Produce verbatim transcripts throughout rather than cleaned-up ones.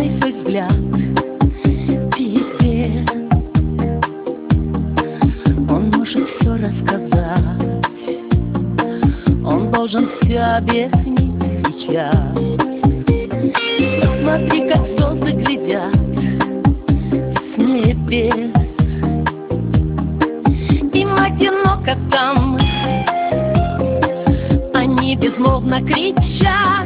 нежный свой взгляд тебе. Он может все рассказать, он должен все объяснить сейчас. Посмотри, как звезды глядят с небес. Им одиноко там, они безмолвно кричат.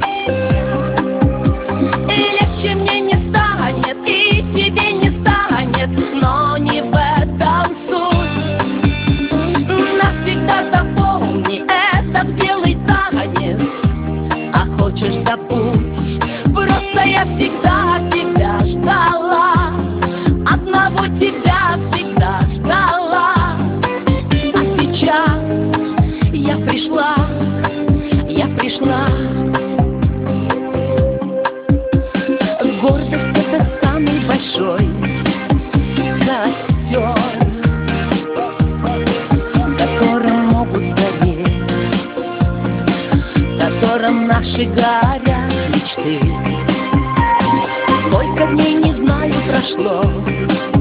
И легче мне не станет, и тебе не станет, но не в этом суть. Навсегда запомни этот белый танец, а хочешь забудь, просто я всегда тебя ждала, одного тебя всегда ждала. А сейчас я пришла, я пришла. Гордость — это самый большой костер, в котором могут гореть, в котором наши горят мечты. Сколько дней, не знаю, прошло,